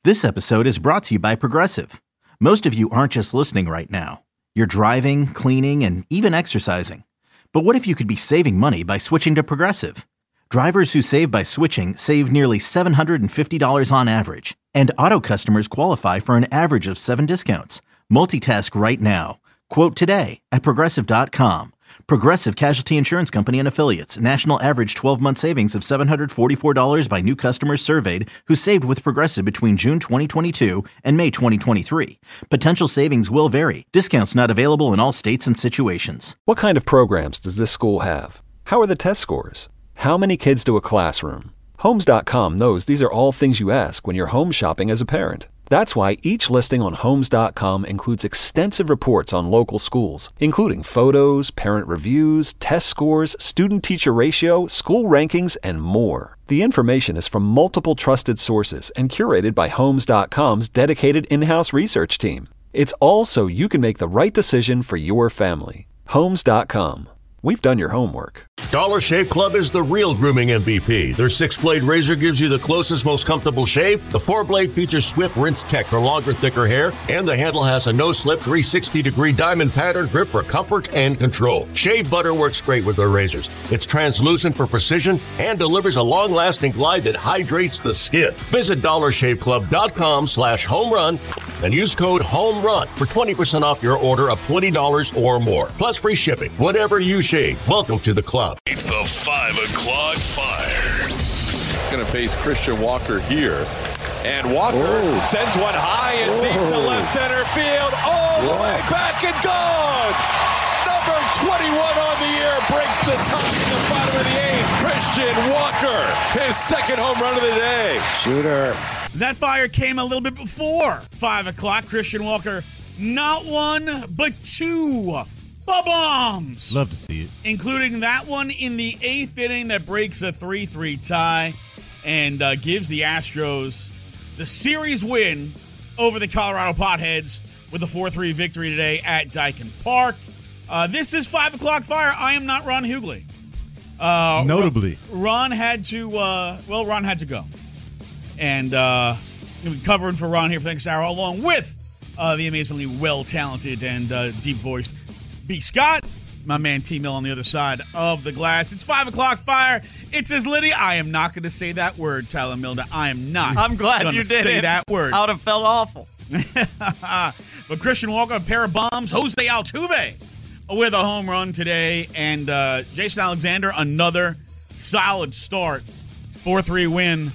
This episode is brought to you by Progressive. Most of you aren't just listening right now. You're driving, cleaning, and even exercising. But what if you could be saving money by switching to Progressive? Drivers who save by switching save nearly $750 on average. And auto customers qualify for an average of 7 discounts. Multitask right now. Quote today at Progressive.com. Progressive Casualty Insurance Company and Affiliates. National average 12-month savings of $744 by new customers surveyed who saved with Progressive between June 2022 and May 2023. Potential savings will vary. Discounts not available in all states and situations. What kind of programs does this school have? How are the test scores? How many kids do a classroom? Homes.com knows these are all things you ask when you're home shopping as a parent. That's why each listing on Homes.com includes extensive reports on local schools, including photos, parent reviews, test scores, student-teacher ratio, school rankings, and more. The information is from multiple trusted sources and curated by Homes.com's dedicated in-house research team. It's all so you can make the right decision for your family. Homes.com. We've done your homework. Dollar Shave Club is the real grooming MVP. Their 6-blade razor gives you the closest, most comfortable shave. The 4-blade features swift rinse tech for longer, thicker hair. And the handle has a no-slip 360-degree diamond pattern grip for comfort and control. Shave butter works great with their razors. It's translucent for precision and delivers a long-lasting glide that hydrates the skin. Visit DollarShaveClub.com/homerun and use code HOMERUN for 20% off your order of $20 or more. Plus free shipping. Whatever you shave. Welcome to the club. It's the 5 o'clock fire. Going to face Christian Walker here. And Walker sends one high and deep to left center field. All the way back and gone. Number 21 on the year breaks the tie in the bottom of the 8th. Christian Walker, his second home run of the day. Shooter. That fire came a little bit before 5 o'clock. Christian Walker, not one, but 2 bombs. Love to see it. Including that one in the 8th inning that breaks a 3-3 tie and gives the Astros the series win over the Colorado Potheads with a 4-3 victory today at Daikin Park. This is 5 o'clock fire. I am not Ron Hughley. Notably. Ron had to go. And we're covering for Ron here for the next hour, along with the amazingly well-talented and deep-voiced B. Scott, my man T. Mill on the other side of the glass. It's 5 o'clock fire. It's his Liddy. I am not going to say that word, Tyler Milner. I am not. I'm glad you did say that word. I would have felt awful. But Christian Walker, a pair of bombs. Jose Altuve with a home run today. And Jason Alexander, another solid start. 4-3 win.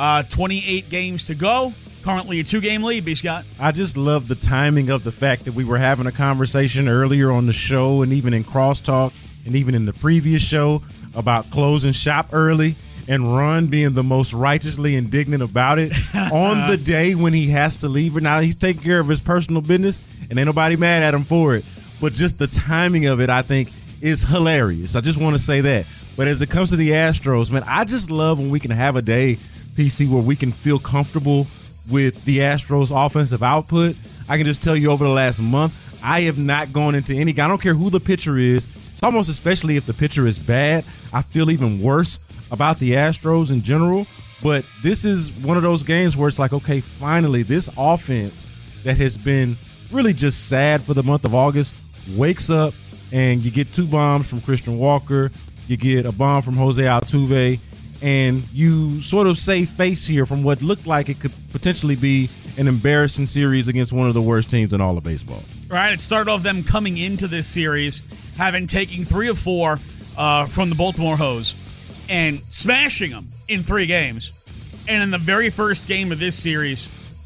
28 games to go. Currently a 2-game lead, B. Scott. I just love the timing of the fact that we were having a conversation earlier on the show and even in Crosstalk and even in the previous show about closing shop early and Ron being the most righteously indignant about it on the day when he has to leave. Now, he's taking care of his personal business and ain't nobody mad at him for it. But just the timing of it, I think, is hilarious. I just want to say that. But as it comes to the Astros, man, I just love when we can have a day, PC, where we can feel comfortable with the Astros offensive output. I can just tell you over the last month, I have not gone into any – I don't care who the pitcher is. It's almost especially if the pitcher is bad, I feel even worse about the Astros in general. But this is one of those games where it's like, okay, finally, this offense that has been really just sad for the month of August wakes up, and you get 2 bombs from Christian Walker. You get a bomb from Jose Altuve. And you sort of save face here from what looked like it could potentially be an embarrassing series against one of the worst teams in all of baseball. Right. It started off them coming into this series, having taken 3 of 4 from the Baltimore Hose and smashing them in 3 games. And in the very first game of this series,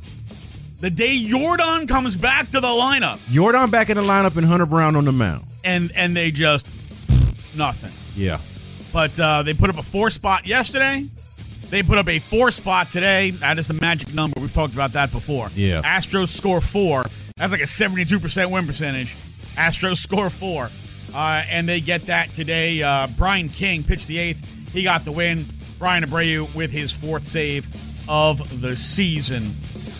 the day Jordan comes back to the lineup. Jordan back in the lineup and Hunter Brown on the mound. And they just, nothing. Yeah. But they put up a 4 spot yesterday. They put up a 4 spot today. That is the magic number. We've talked about that before. Yeah. Astros score 4. That's like a 72% win percentage. Astros score 4. And they get that today. Brian King pitched the 8th. He got the win. Brian Abreu with his 4th save of the season.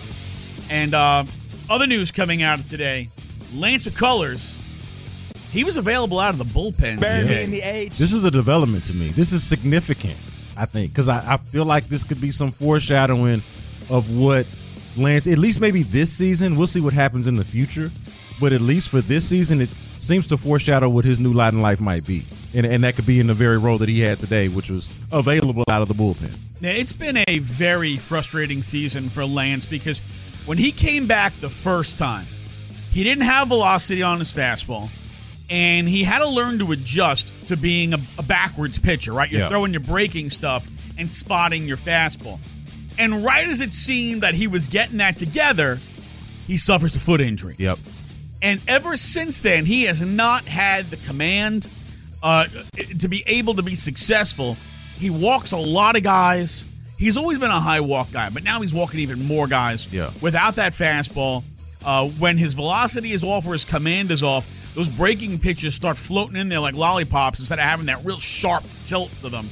And other news coming out of today, Lance McCullers, he was available out of the bullpen today. This is a development to me. This is significant, I think, because I feel like this could be some foreshadowing of what Lance, at least maybe this season, we'll see what happens in the future, but at least for this season, it seems to foreshadow what his new lot in life might be. And that could be in the very role that he had today, which was available out of the bullpen. Now, it's been a very frustrating season for Lance because when he came back the first time, he didn't have velocity on his fastball, and he had to learn to adjust to being a backwards pitcher, right? You're throwing your breaking stuff and spotting your fastball. And right as it seemed that he was getting that together, he suffers a foot injury. Yep. And ever since then, he has not had the command to be able to be successful. He walks a lot of guys. He's always been a high walk guy, but now he's walking even more guys without that fastball. When his velocity is off or his command is off, those breaking pitches start floating in there like lollipops instead of having that real sharp tilt to them.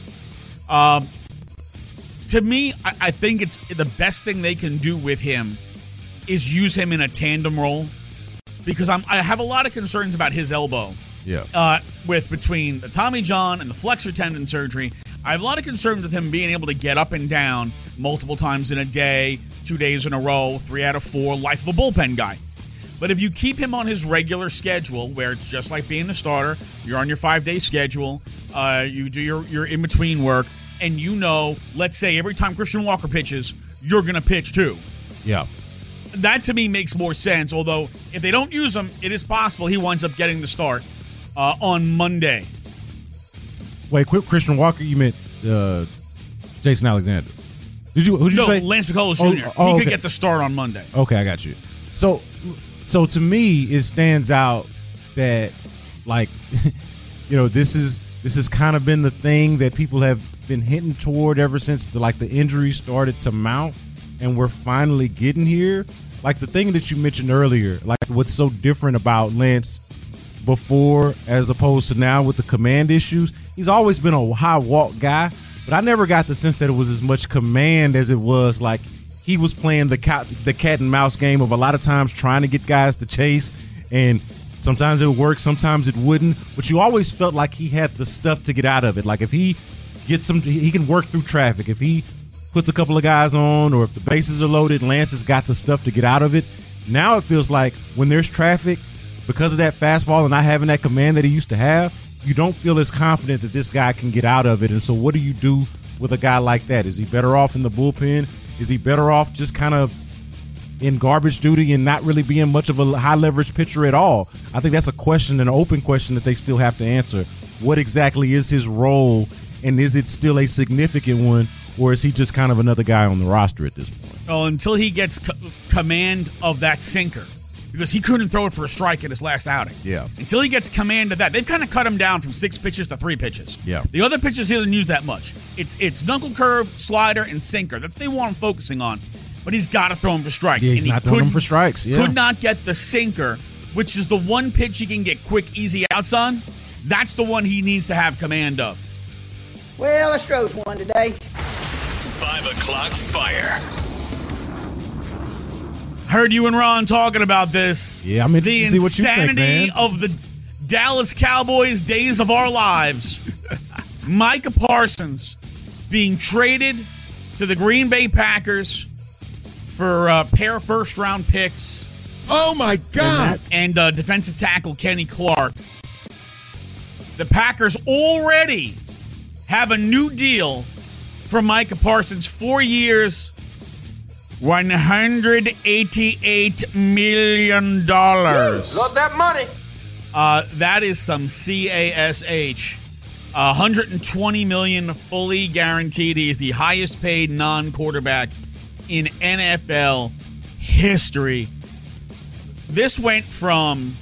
To me, I think it's the best thing they can do with him is use him in a tandem role because I have a lot of concerns about his elbow. Yeah. Between the Tommy John and the flexor tendon surgery, I have a lot of concerns with him being able to get up and down multiple times in a day, 2 days in a row, 3 out of 4, life of a bullpen guy. But if you keep him on his regular schedule, where it's just like being a starter, you're on your 5-day schedule, you do your in-between work, and let's say every time Christian Walker pitches, you're going to pitch too. Yeah. That to me makes more sense, although if they don't use him, it is possible he winds up getting the start on Monday. Wait, quick, Christian Walker, you meant Jason Alexander. Who did you say? Lance McCullers Jr. He could get the start on Monday. Okay, I got you. So to me, it stands out that, like, this has kind of been the thing that people have been hinting toward ever since the injuries started to mount, and we're finally getting here. Like the thing that you mentioned earlier, like what's so different about Lance before as opposed to now with the command issues. He's always been a high walk guy, but I never got the sense that it was as much command as it was like he was playing the cat and mouse game of a lot of times trying to get guys to chase, and sometimes it would work, sometimes it wouldn't, but you always felt like he had the stuff to get out of it. Like if he gets he can work through traffic. If he puts a couple of guys on or if the bases are loaded, Lance has got the stuff to get out of it. Now it feels like when there's traffic, because of that fastball and not having that command that he used to have, you don't feel as confident that this guy can get out of it. And so what do you do with a guy like that? Is he better off in the bullpen? Is he better off just kind of in garbage duty and not really being much of a high-leverage pitcher at all? I think that's a question, an open question that they still have to answer. What exactly is his role, and is it still a significant one, or is he just kind of another guy on the roster at this point? Well, until he gets command of that sinker, because he couldn't throw it for a strike in his last outing. Yeah. Until he gets command of that. They've kind of cut him down from 6 pitches to 3 pitches. Yeah. The other pitches he doesn't use that much. It's knuckle curve, slider, and sinker. That's what they want him focusing on. But he's got to throw him for strikes. Yeah, he's not throwing him for strikes. Yeah. Could not get the sinker, which is the one pitch he can get quick, easy outs on. That's the one he needs to have command of. Well, Astros won today. 5 o'clock fire. Heard you and Ron talking about this. Yeah, I'm interested to see what you think, man. The insanity of the Dallas Cowboys' days of our lives. Micah Parsons being traded to the Green Bay Packers for a pair of first-round picks. Oh, my God. And defensive tackle Kenny Clark. The Packers already have a new deal for Micah Parsons, 4 years, $188 million. Love that money. That is some CASH. $120 million fully guaranteed. He is the highest paid non-quarterback in NFL history. This went from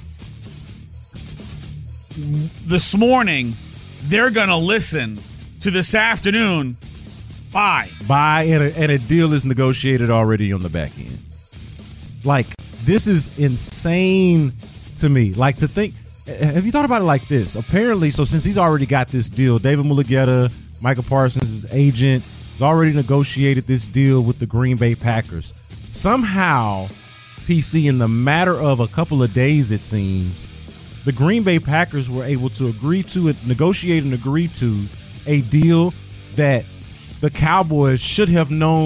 this morning, they're going to listen, to this afternoon, buy, and a deal is negotiated already on the back end. Like, this is insane to me. Like, to think, have you thought about it like this? Apparently, so since he's already got this deal, David Mulugheta, Micah Parsons' agent, has already negotiated this deal with the Green Bay Packers. Somehow, PC, in the matter of a couple of days, it seems, the Green Bay Packers were able to negotiate and agree to a deal that the Cowboys should have known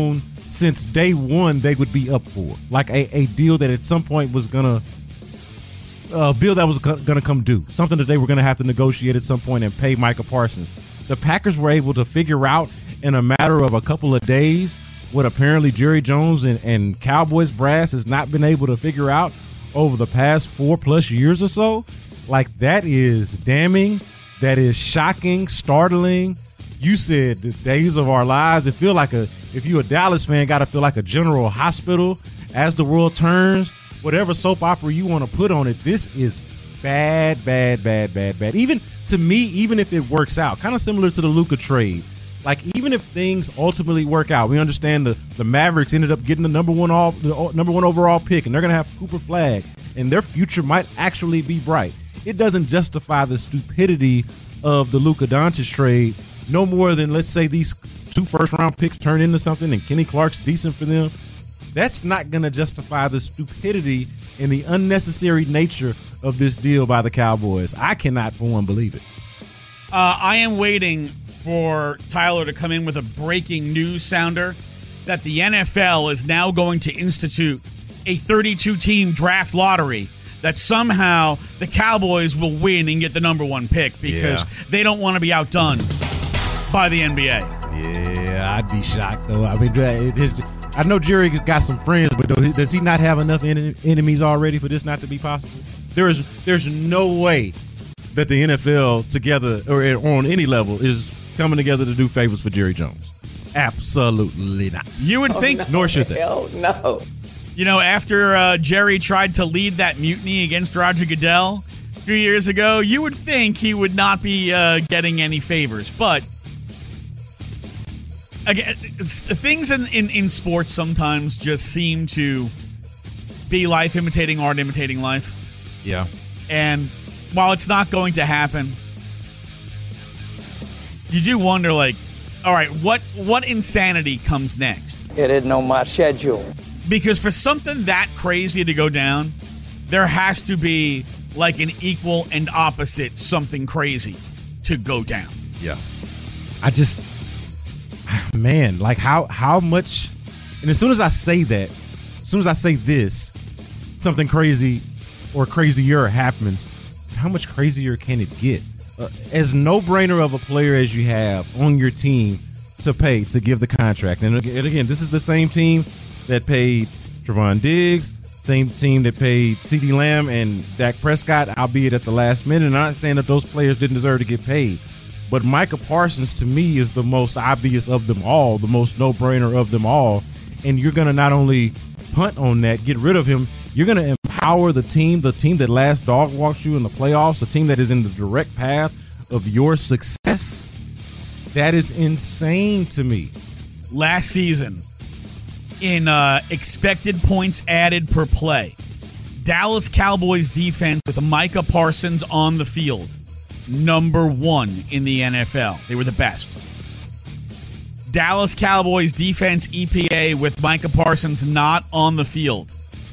since day one they would be up for. Like a deal that at some point was gonna a bill that was gonna come due. Something that they were gonna have to negotiate at some point and pay Micah Parsons. The Packers were able to figure out in a matter of a couple of days what apparently Jerry Jones and Cowboys brass has not been able to figure out over the past 4+ years or so. Like, that is damning. That is shocking, startling. You said the days of our lives. It feel like if you're a Dallas fan, got to feel like a general hospital as the world turns. Whatever soap opera you want to put on it, this is bad. Even to me, even if it works out, kind of similar to the Luka trade. Like, even if things ultimately work out, we understand the Mavericks ended up getting the number one overall pick, and they're going to have Cooper Flagg, and their future might actually be bright. It doesn't justify the stupidity of the Luka Doncic trade no more than, let's say, these 2 first-round picks turn into something and Kenny Clark's decent for them. That's not going to justify the stupidity and the unnecessary nature of this deal by the Cowboys. I cannot, for one, believe it. I am waiting for Tyler to come in with a breaking news sounder that the NFL is now going to institute a 32-team draft lottery that somehow the Cowboys will win and get the number 1 pick because they don't want to be outdone by the NBA. Yeah, I'd be shocked, though. I mean, I know Jerry got some friends, but does he not have enough enemies already for this not to be possible? There's no way that the NFL together or on any level is coming together to do favors for Jerry Jones. Absolutely not. You would think, nor should they. Hell no. You know, after Jerry tried to lead that mutiny against Roger Goodell a few years ago, you would think he would not be getting any favors. But again, things in sports sometimes just seem to be life imitating art, imitating life. Yeah. And while it's not going to happen, you do wonder, like, all right, what insanity comes next? It isn't on my schedule. Because for something that crazy to go down, there has to be like an equal and opposite something crazy to go down. Yeah. I just, man, like how much, and as soon as I say that, as soon as I say this, something crazy or crazier happens, how much crazier can it get? As no-brainer of a player as you have on your team to pay, to give the contract. And again, this is the same team that paid Trevon Diggs, same team that paid CeeDee Lamb and Dak Prescott, albeit at the last minute. And I'm not saying that those players didn't deserve to get paid. But Micah Parsons, to me, is the most obvious of them all, the most no-brainer of them all. And you're going to not only punt on that, get rid of him, you're going to empower the team that last dog walks you in the playoffs, a team that is in the direct path of your success. That is insane to me. Last season, in expected points added per play, Dallas Cowboys defense with Micah Parsons on the field, number 1 in the NFL. They were the best. Dallas Cowboys defense EPA with Micah Parsons not on the field,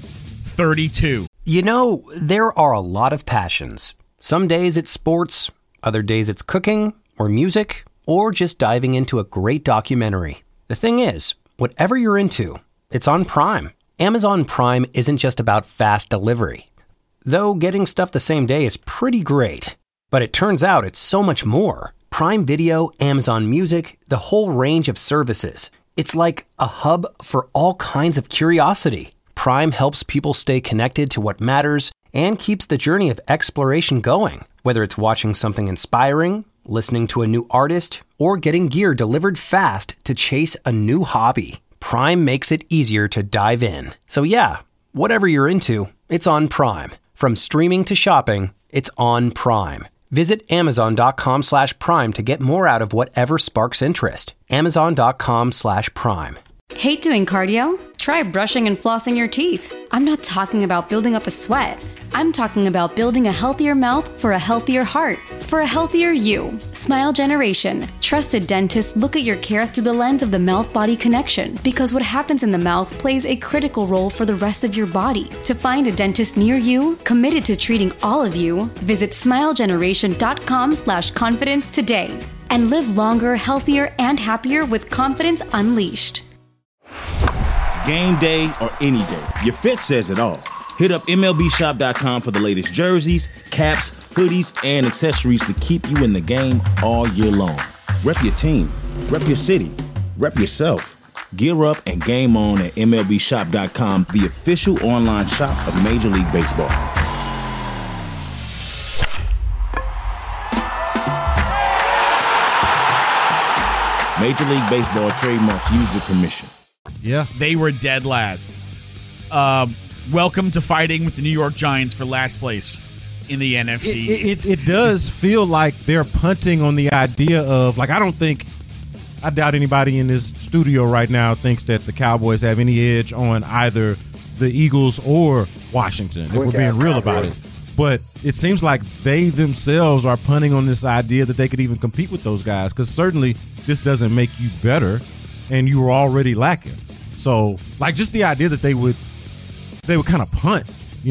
32. You know, there are a lot of passions. Some days it's sports, other days it's cooking or music, or just diving into a great documentary. The thing is, whatever you're into, it's on Prime. Amazon Prime isn't just about fast delivery. Though getting stuff the same day is pretty great. But it turns out it's so much more. Prime Video, Amazon Music, the whole range of services. It's like a hub for all kinds of curiosity. Prime helps people stay connected to what matters and keeps the journey of exploration going. Whether it's watching something inspiring, listening to a new artist, or getting gear delivered fast to chase a new hobby, Prime makes it easier to dive in. So yeah, whatever you're into, it's on Prime. From streaming to shopping, it's on Prime. Visit Amazon.com/Prime to get more out of whatever sparks interest. Amazon.com/Prime. Hate doing cardio? Try brushing and flossing your teeth. I'm not talking about building up a sweat. I'm talking about building a healthier mouth for a healthier heart, for a healthier you. Smile Generation. Trusted dentists look at your care through the lens of the mouth-body connection, because what happens in the mouth plays a critical role for the rest of your body. To find a dentist near you, committed to treating all of you, visit smilegeneration.com/confidence today and live longer, healthier, and happier with confidence unleashed. game day or any day. Your fit says it all. Hit up MLBshop.com for the latest jerseys, caps, hoodies, and accessories to keep you in the game all year long. Rep your team, rep your city, rep yourself. Gear up and game on at MLBshop.com, the official online shop of Major League Baseball. Major League Baseball trademarks used with permission. Yeah. They were dead last. Welcome to fighting with the New York Giants for last place in the NFC East. It does feel like they're punting on the idea of, like, I doubt anybody in this studio right now thinks that the Cowboys have any edge on either the Eagles or Washington, if we're being real about it. But it seems like they themselves are punting on this idea that they could even compete with those guys, because certainly this doesn't make you better, and you were already lacking. So, like, just the idea that they would kind of punt,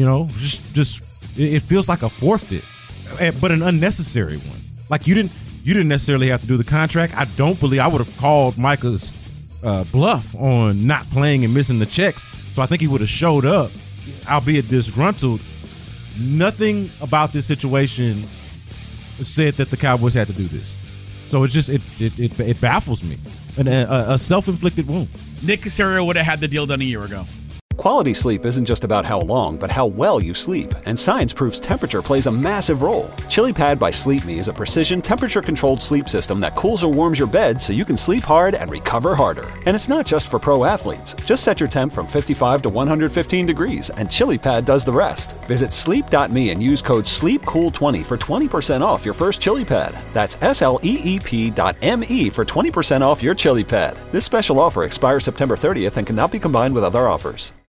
it feels like a forfeit, but an unnecessary one. Like, you didn't necessarily have to do the contract. I don't believe I would have called Micah's bluff on not playing and missing the checks. So I think he would have showed up, albeit disgruntled. Nothing about this situation said that the Cowboys had to do this. So it's just it baffles me. A self-inflicted wound. Nick Caserio would have had the deal done a year ago. Quality sleep isn't just about how long, but how well you sleep. And science proves temperature plays a massive role. ChiliPad by Sleep Me is a precision temperature-controlled sleep system that cools or warms your bed so you can sleep hard and recover harder. And it's not just for pro athletes. Just set your temp from 55 to 115 degrees, and ChiliPad does the rest. Visit sleep.me and use code SLEEPCOOL20 for 20% off your first ChiliPad. That's SLEEP.me for 20% off your ChiliPad. This special offer expires September 30th and cannot be combined with other offers.